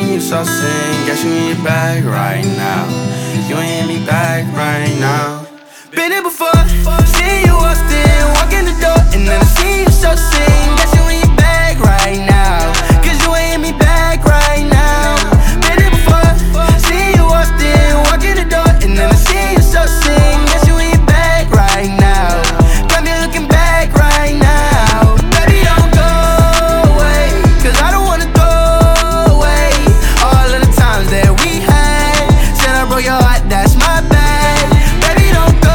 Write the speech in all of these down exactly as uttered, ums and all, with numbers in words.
Seen you so sing, guess you in your bag right now. You ain't in me back right now. Been here before, seen you often, walk in the door, and then I see you so sing, guess you in your bag right now. Cause you ain't in me back right now. Been here before, seen you often, walk in the door, and then I see you so sing, guess you in your bag right now. Got me looking back right now. Baby, don't go away, cause I don't wanna throw away all of the times that we had. Said I broke your heart, that's my bad. Baby, don't go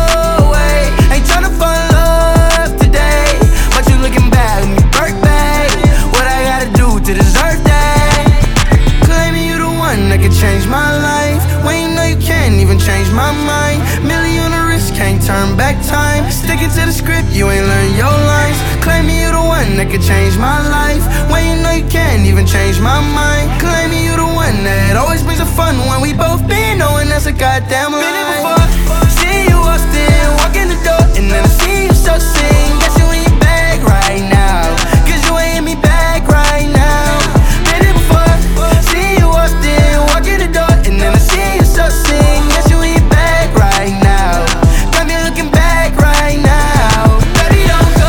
away, ain't tryna fall in love today, but you looking back with me, Burke bag. What I gotta do to deserve that? Claiming you the one that could change my life, when you know you can't even change my mind. Million on the wrist, can't turn back time. Sticking to the script, you ain't learn your lines. Claiming you the one that could change my life, when you know you can't even change my mind. Claiming you the one that always brings a fun one. We both been knowing that's a goddamn lie. Been here before, see you often, walk in the door, and then I see you so sing, guess you in your bag right now. Cause you ain't in me back right now. Been here before, see you often, walk in the door, and then I see you so sing, guess you in your bag right now. Got me looking back right now. Baby, don't go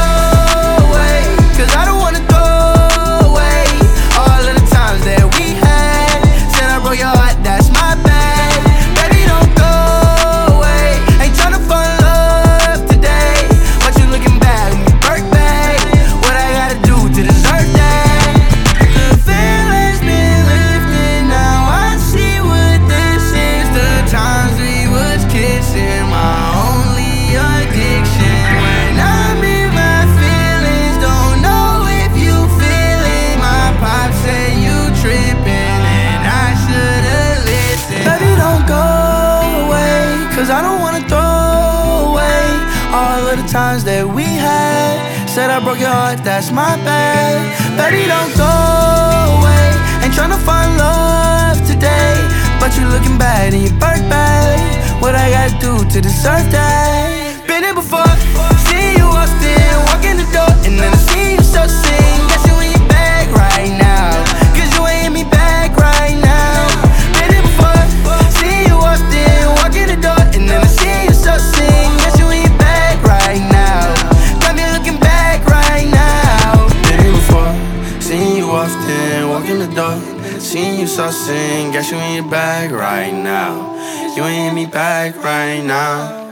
away, cause I don't wanna throw away all of the times that we had. Said I broke your heart, that's my bad. Baby, don't go away, ain't tryna fall in love today, but you looking back with me, Burke bag. What I gotta do to deserve that? The feeling's been lifted, now I see what this is. The times we was kissing, my only addiction. When I'm in my feelings, don't know if you feel it. My pop said you tripping, and I should've listened. Baby, don't go away, cause I don't wanna throw away all of the times that we had. Said I broke your heart, that's my bad. Baby, don't go away, ain't tryna find love today, but you looking bad in your Burke bag. What I gotta do to deserve that? Been here before, see you often, walk in the door, and then I see you so sing, guess you in your bag right now. Cause you ain't in me back right now. Been here before, see you often, walk in the door, and then I see you so sing, guess you in your bag right now. Got me looking back right now. Been here before, seen you often, walk in the door, seen you so sing, guess you in your bag right now. You ain't in me back right now.